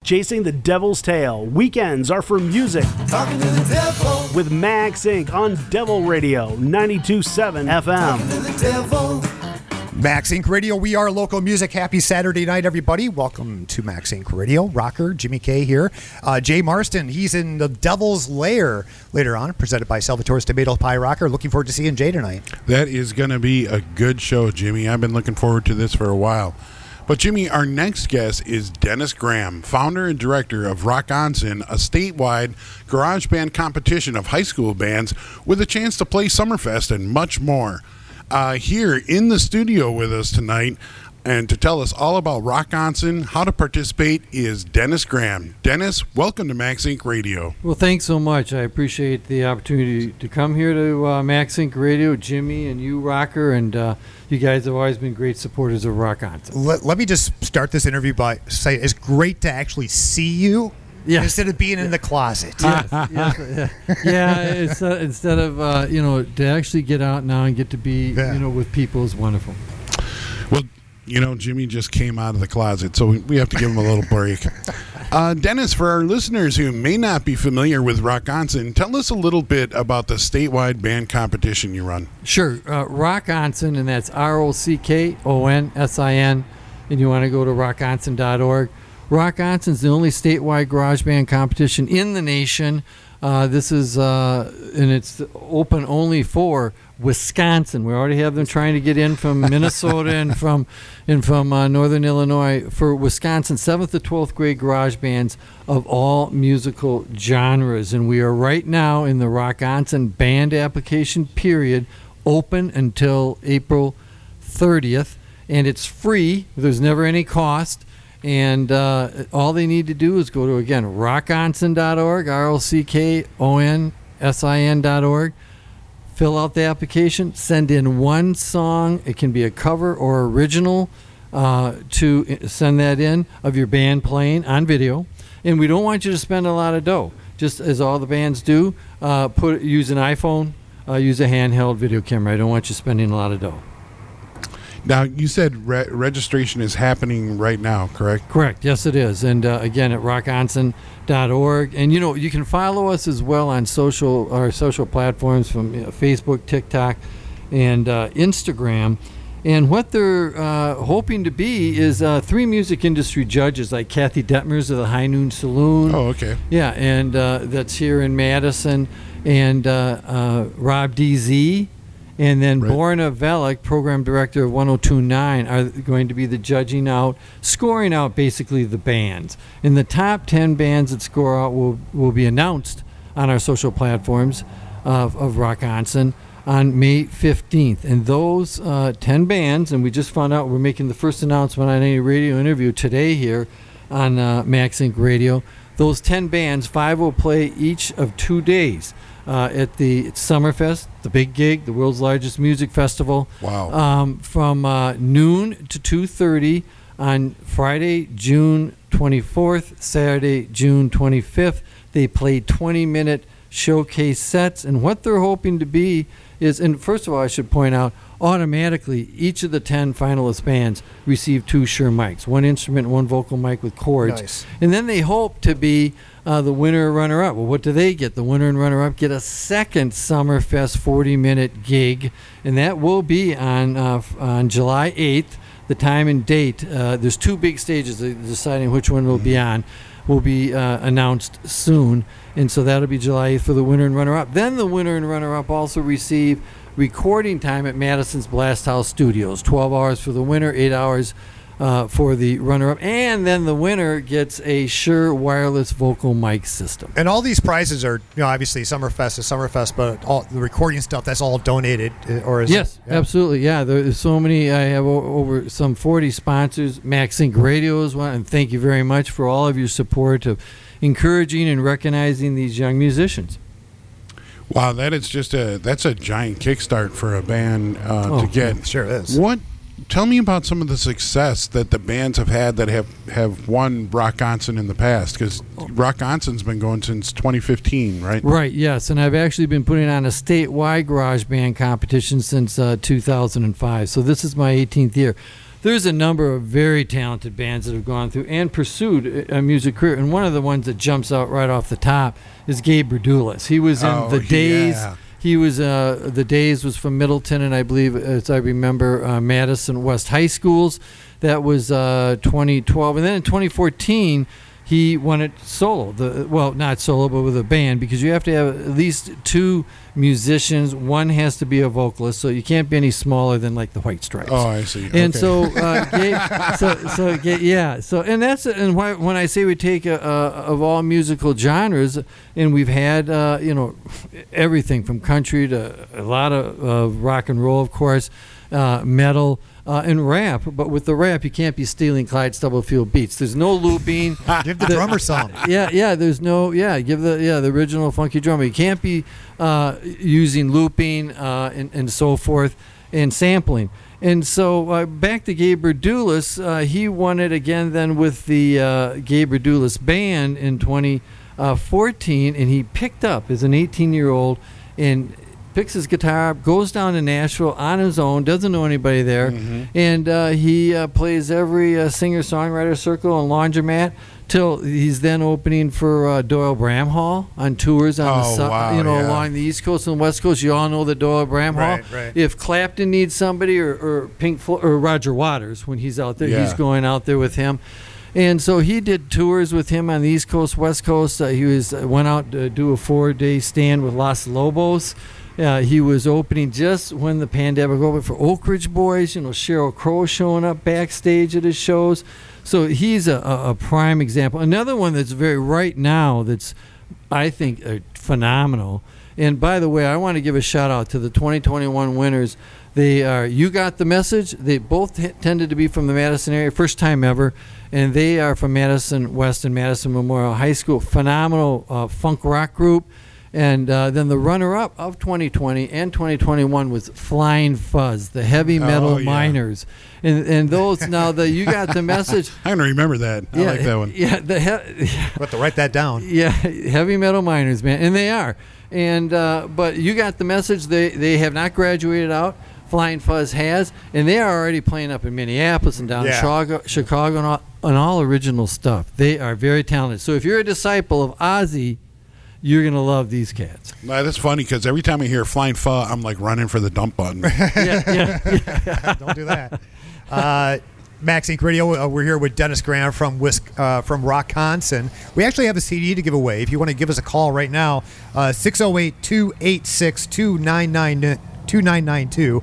Chasing the Devil's Tail. Weekends are for music. Talking to the devil. With Max Inc. on Devil Radio 92.7 FM. Talking to the devil. Max Inc. Radio, we are local music. Happy Saturday night, everybody. Welcome to Max Inc. Radio. Rocker, Jimmy K here. Jay Marston, he's in the Devil's Lair later on, presented by Salvatore's Tomato Pie Rocker. Looking forward to seeing Jay tonight. That is going to be a good show, Jimmy. I've been looking forward to this for a while. But, Jimmy, our next guest is Dennis Graham, founder and director of Rock Onsen, a statewide garage band competition of high school bands with a chance to play Summerfest and much more. Here in the studio with us tonight and to tell us all about Rock Onsen, how to participate, is Dennis Graham. Dennis, welcome to Max Inc. Radio. Well, thanks so much. I appreciate the opportunity to come here to Max Inc. Radio, Jimmy and you, Rocker, and you guys have always been great supporters of Rock Onsen. Let me just start this interview by saying it's great to actually see you. Yeah. Instead of being in the closet. Yes. Instead of, to actually get out now and get to be, with people is wonderful. Well, Jimmy just came out of the closet, so we have to give him a little break. Dennis, for our listeners who may not be familiar with Rock Onsen, tell us a little bit about the statewide band competition you run. Sure. Rock Onsen, and that's ROCKONSIN, and you want to go to rockonsen.org. Rock Onsen is the only statewide garage band competition in the nation. This is, and it's open only for Wisconsin. We already have them trying to get in from Minnesota and from Northern Illinois. For Wisconsin, 7th to 12th grade garage bands of all musical genres. And we are right now in the Rock Onsen band application period, open until April 30th. And it's free. There's never any cost. And all they need to do is go to, again, rockonsen.org, ROCKONSIN.org, fill out the application, send in one song. It can be a cover or original to send that in of your band playing on video. And we don't want you to spend a lot of dough, just as all the bands do. Use an iPhone, use a handheld video camera. I don't want you spending a lot of dough. Now, you said registration is happening right now, correct? Correct. Yes, it is. And again, at rockonsen.org. And, you can follow us as well on our social platforms from Facebook, TikTok, and Instagram. And what they're hoping to be is 3 music industry judges, like Kathy Detmers of the High Noon Saloon. Oh, okay. Yeah, and that's here in Madison. And Rob DZ. And then right. Borna Velik, program director of 102.9, are going to be the scoring out basically the bands. And the top 10 bands that score out will be announced on our social platforms of Rock Onsen on May 15th. And those 10 bands, and we just found out we're making the first announcement on any radio interview today here on Max Inc. Radio. Those 10 bands, 5 will play each of 2 days. At the Summerfest, the big gig, the world's largest music festival. Wow. From noon to 2:30 on Friday, June 24th, Saturday, June 25th. They play 20-minute showcase sets. And what they're hoping to be is, and first of all, I should point out, automatically, each of the 10 finalist bands receive 2 Shure mics, 1 instrument, 1 vocal mic with cords. Nice. And then they hope to be the winner and runner-up. Well, what do they get? The winner and runner-up get a second Summerfest 40-minute gig, and that will be on July 8th. The time and date, there's 2 big stages. Deciding which one will be on will be announced soon, and so that'll be July 8th for the winner and runner-up. Then the winner and runner-up also receive recording time at Madison's Blast House Studios, 12 hours for the winner, 8 hours for the runner-up, and then the winner gets a Shure wireless vocal mic system. And all these prizes are, obviously Summerfest is Summerfest, but all the recording stuff, that's all donated, or is yes, it? Yeah. Absolutely, yeah. There's so many. I have over some 40 sponsors. Max Inc. Radio is one, and thank you very much for all of your support of encouraging and recognizing these young musicians. Wow, that's a giant kickstart for a band to get. Sure is. Tell me about some of the success that the bands have had that have won Rock Onsen in the past, because Rock Onsen's been going since 2015, right? Right, yes, and I've actually been putting on a statewide garage band competition since 2005, so this is my 18th year. there's a number of very talented bands that have gone through and pursued a music career. And one of the ones that jumps out right off the top is Gabe Berdulis. He was in The Days. Yeah. He was The Days was from Middleton, and I believe, as I remember, Madison West High Schools. That was 2012, and then in 2014. He went it solo. Not solo, but with a band, because you have to have at least 2 musicians. One has to be a vocalist, so you can't be any smaller than like the White Stripes. Oh, I see. And Okay. And when I say we take of all musical genres, and we've had everything from country to a lot of rock and roll, of course, metal. And rap, but with the rap, you can't be stealing Clyde Stubblefield beats. There's no looping. Give the drummer some. There's no. Give the original funky drummer. You can't be using looping and so forth and sampling. And so back to Gabe Berdulis, he won it again then with the Gabe Berdulis Band in 2014, and he picked up as an 18-year-old and picks his guitar up, goes down to Nashville on his own, doesn't know anybody there, and he plays every singer-songwriter circle and laundromat till he's then opening for Doyle Bramhall on tours on along the East Coast and West Coast. You all know the Doyle Bramhall. Right. If Clapton needs somebody, or Pink Floyd, or Roger Waters when he's out there, he's going out there with him. And so he did tours with him on the East Coast, West Coast. He went out to do a 4-day stand with Los Lobos. He was opening just when the pandemic opened for Oak Ridge Boys. Sheryl Crow showing up backstage at his shows. So he's a prime example. Another one that's very right now that's, I think, phenomenal. And by the way, I want to give a shout out to the 2021 winners. They are You Got the Message. They both tended to be from the Madison area, first time ever. And they are from Madison West and Madison Memorial High School. Phenomenal funk rock group. And then the runner-up of 2020 and 2021 was Flying Fuzz, the heavy metal miners. And those, now that You Got the Message. I'm going to remember that. I like that one. Yeah. We'll have to write that down. Yeah, heavy metal miners, man. And they are. And but You Got the Message, they have not graduated out. Flying Fuzz has. And they are already playing up in Minneapolis and down in Chicago and all original stuff. They are very talented. So if you're a disciple of Ozzy, you're going to love these cats. That's funny because every time I hear Flying Pho, I'm like running for the dump button. Don't do that. Max Inc. Radio, we're here with Dennis Graham from Rockconsin. We actually have a CD to give away. If you want to give us a call right now, 608-286-2992.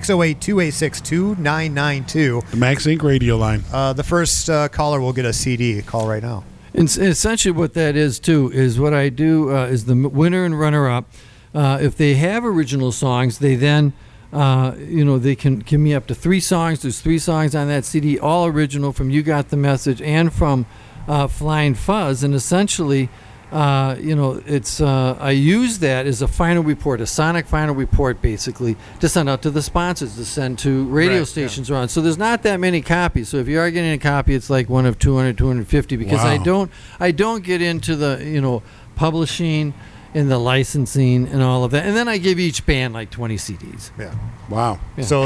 608-286-2992. The Max Inc. Radio line. The first caller will get a CD. Call right now. And essentially what that is, too, is what I do is the winner and runner-up. If they have original songs, they then, they can give me up to 3 songs. There's 3 songs on that CD, all original from You Got the Message and from Flying Fuzz. And essentially, it's I use that as a final report, a sonic final report, basically, to send out to the sponsors, to send to radio stations around. So there's not that many copies. So if you are getting a copy, it's like one of 200, 250, because I don't get into the publishing and the licensing and all of that. And then I give each band like 20 CDs. Yeah. Wow. Yeah. So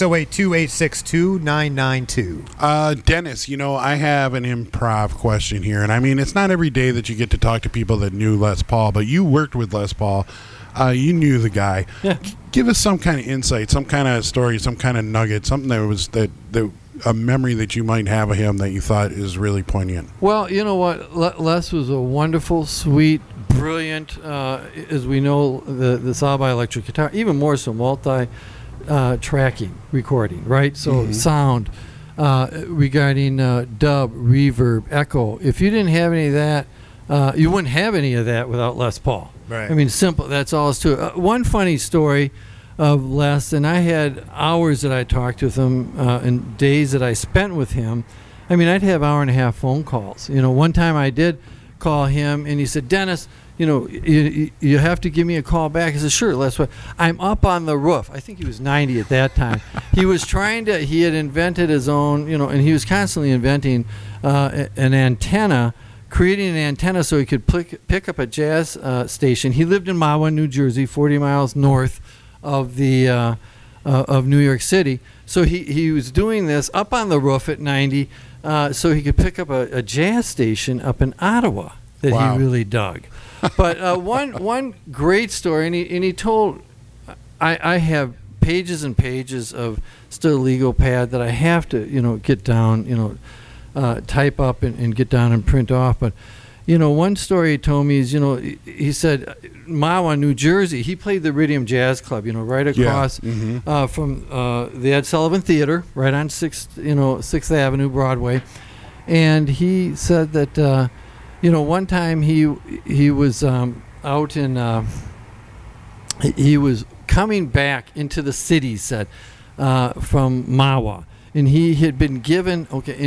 608-286-2992. Dennis, I have an improv question here. And I mean, it's not every day that you get to talk to people that knew Les Paul, but you worked with Les Paul. You knew the guy. Yeah. Give us some kind of insight, some kind of story, some kind of nugget, something that was a memory that you might have of him that you thought is really poignant. Well, you know what? Les was a wonderful, sweet, brilliant, as we know, the Salby electric guitar, even more so multi-tracking recording, right? So sound regarding dub, reverb, echo. If you didn't have any of that, you wouldn't have any of that without Les Paul. Right. I mean, simple. That's all it's to it. One funny story of Les, and I had hours that I talked with him and days that I spent with him. I mean, I'd have 1.5-hour phone calls. One time I did call him, and he said, Dennis, you have to give me a call back. I said, sure, Les. I'm up on the roof. I think he was 90 at that time. He had invented his own, and he was constantly inventing an antenna, creating an antenna so he could pick up a jazz station. He lived in Mahwah, New Jersey, 40 miles north of the of New York City. So he was doing this up on the roof at 90, so he could pick up a jazz station up in Ottawa that Wow. he really dug. But one great story, and he told, I have pages and pages of still legal pad that I have to get down, type up and get down and print off. But one story he told me is, he said, Mahwah, New Jersey, he played the Iridium Jazz Club, right across from the Ed Sullivan Theater, right on 6th Avenue, Broadway. And he said that, one time he was out in, he was coming back into the city, he said, from Mahwah. And he had been given,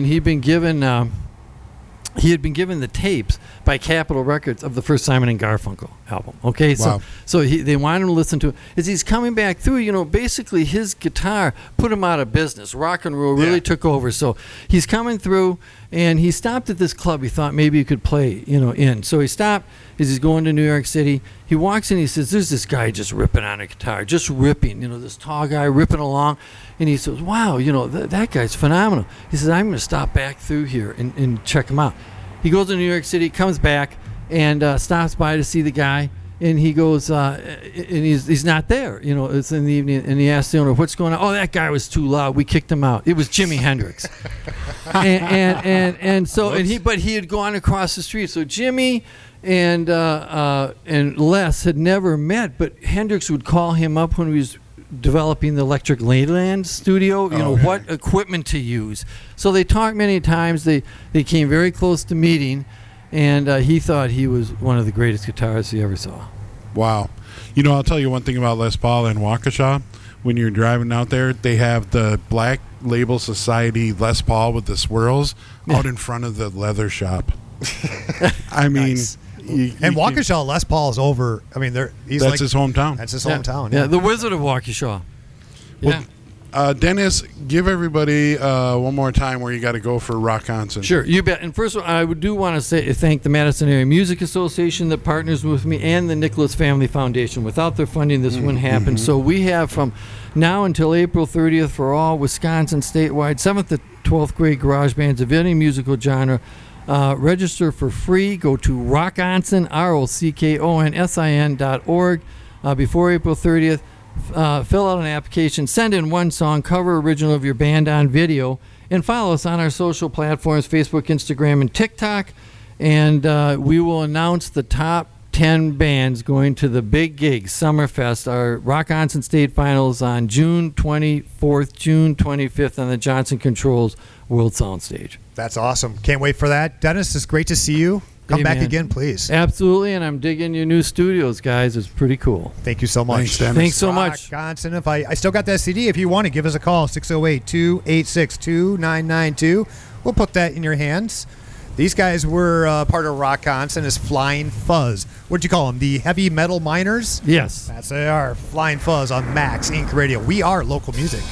he had been given the tapes by Capitol Records of the first Simon and Garfunkel album. Okay, Wow. so they wanted him to listen to it. As he's coming back through, basically his guitar put him out of business. Rock and roll really took over. So he's coming through, and he stopped at this club. He thought maybe he could play, in. So he stopped as he's going to New York City. He walks in, he says, there's this guy just ripping on a guitar, just ripping, this tall guy ripping along. And he says, wow, that guy's phenomenal. He says, I'm going to stop back through here and check him out. He goes to New York City, comes back, and stops by to see the guy. And he goes, and he's not there. It's in the evening, and he asks the owner, "What's going on?" "Oh, that guy was too loud. We kicked him out." It was Jimi Hendrix. But he had gone across the street. So Jimmy and Les had never met, but Hendrix would call him up when he was developing the Electric Leyland studio, what equipment to use. So they talked many times. They came very close to meeting. And he thought he was one of the greatest guitarists he ever saw. Wow. I'll tell you one thing about Les Paul and Waukesha. When you're driving out there, they have the Black Label Society Les Paul with the swirls out in front of the leather shop. I mean, Nice. And Waukesha, Les Paul is over. I mean, that's his hometown. That's his hometown. Yeah, the Wizard of Waukesha. Yeah. Dennis, give everybody one more time where you got to go for Rock Onsen. Sure, you bet. And first of all, I do want to thank the Madison Area Music Association that partners with me and the Nicholas Family Foundation. Without their funding, this wouldn't happen. So we have from now until April 30th for all Wisconsin statewide 7th to 12th grade garage bands of any musical genre. Register for free. Go to rockonsin, ROCKONSIN.org before April 30th. Fill out an application, send in one song, cover original of your band on video, and follow us on our social platforms, Facebook, Instagram, and TikTok. And we will announce the top 10 bands going to the big gig, Summerfest, our Rock Onsen State Finals on June 24th, June 25th on the Johnson Controls World Soundstage. That's awesome. Can't wait for that. Dennis, it's great to see you. Come Hey, back man. again, please. Absolutely, and I'm digging your new studios, guys. It's pretty cool. Thank you so much. Thanks, Dennis. Thanks so much. Wisconsin. If I still got that CD. If you want to, give us a call, 608-286-2992. We'll put that in your hands. These guys were part of Rock Onsen as Flying Fuzz. What'd you call them? The Heavy Metal Miners? Yes. That's they are. Flying Fuzz on Max Inc. Radio. We are local music.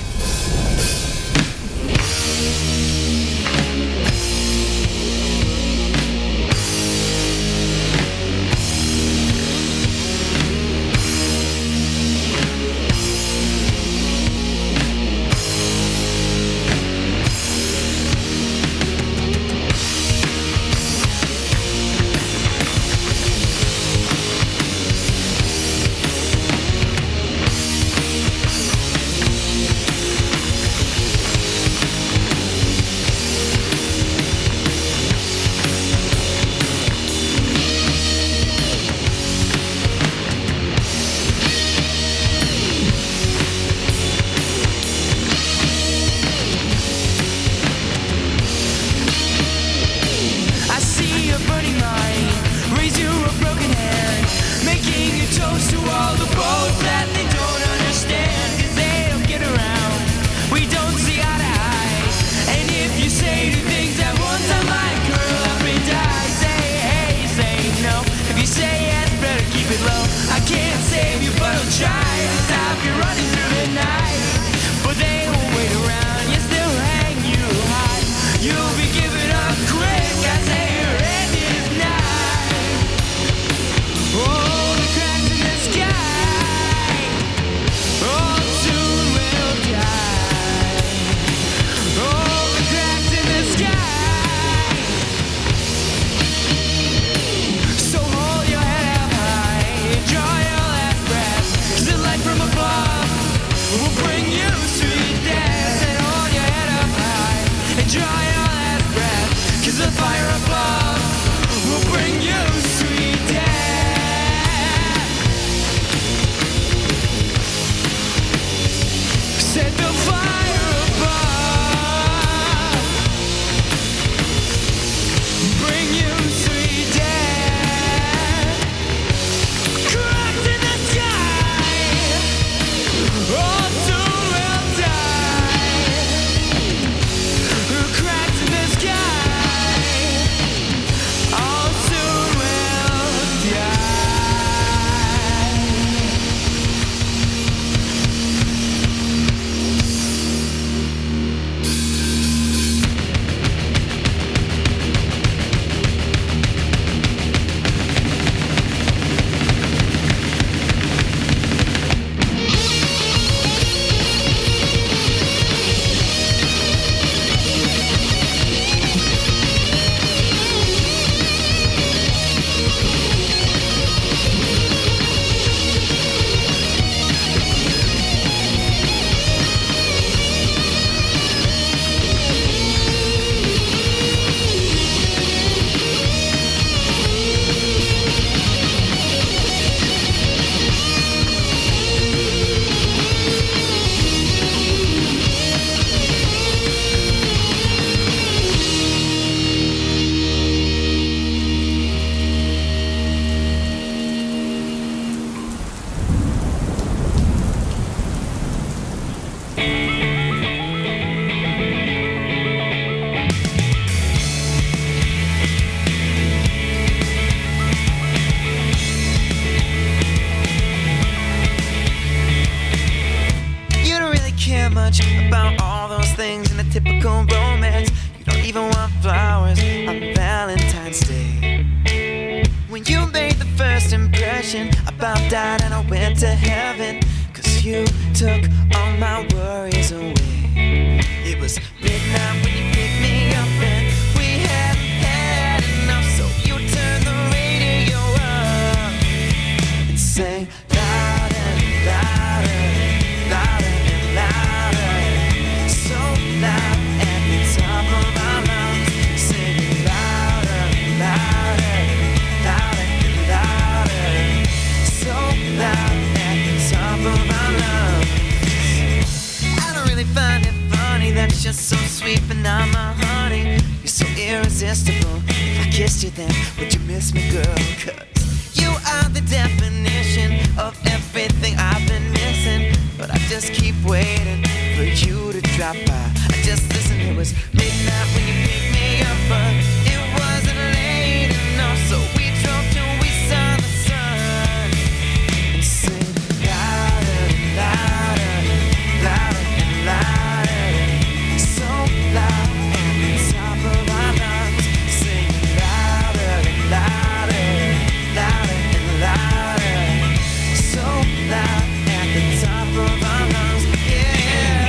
much about all those things in a typical romance. You don't even want flowers on Valentine's Day. When you made the first impression, I bowed down and I went to heaven, 'cause you took all my worries away. It was midnight when you picked me up and we hadn't had enough, so you turned the radio up and sang louder and louder, louder and louder, so loud at the top of our lungs, singing louder and louder, louder and louder, so loud at the top of our lungs. I don't really find it funny that you're so sweet but not my honey. You're so irresistible. If I kissed you then, would you miss me, girl? 'Cause you are the definition of everything I've been missing. But I just keep waiting for you to drop by. I just listen, it was midnight when you picked me up, but it wasn't late enough, so we drove till we saw the sun and sang louder and louder, louder and louder, so loud at the top of our lungs, sing louder and louder, louder and louder, so loud at the top of our lungs, yeah.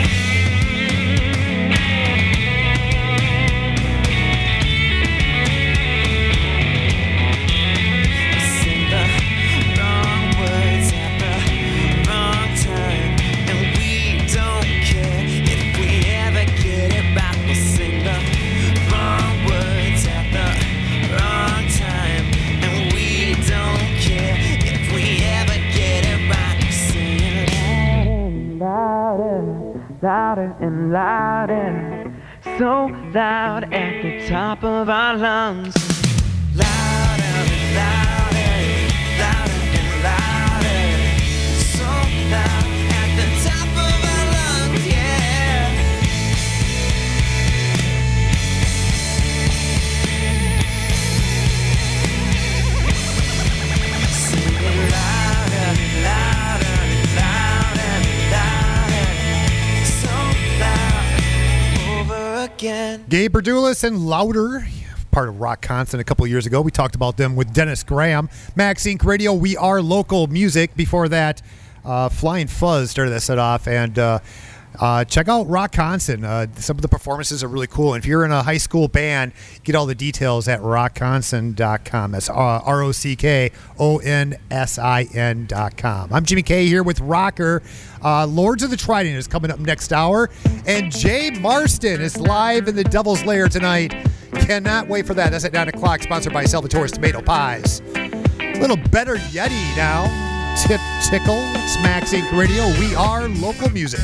Sing the wrong words at the wrong time, and we don't care if we ever get it right. We'll sing the wrong words at the wrong time, and we don't care if we ever get it right. Sing it louder, louder and louder, so loud at the top of our lungs. Louder and louder, louder and louder, so loud at the top of our lungs, yeah. Sing it louder, louder, louder, louder, so loud over again. Gabe Berdulis and Louder, part of Rock Constant a couple years ago. We talked about them with Dennis Graham. Max Inc. Radio, we are local music. Before that, Flying Fuzz started that set off. And check out Rock Constant. Some of the performances are really cool. And if you're in a high school band, get all the details at rockconstant.com. That's ROCKONSIN.com. I'm Jimmy K here with Rocker. Lords of the Trident is coming up next hour. And Jay Marston is live in the Devil's Lair tonight. Cannot wait for that. That's at 9 o'clock, sponsored by Salvatore's Tomato Pies. A little better Yeti now. Tip Tickle. It's Max Inc. Radio. We are local music.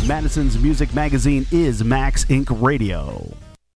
Madison's music magazine is Max Inc. Radio.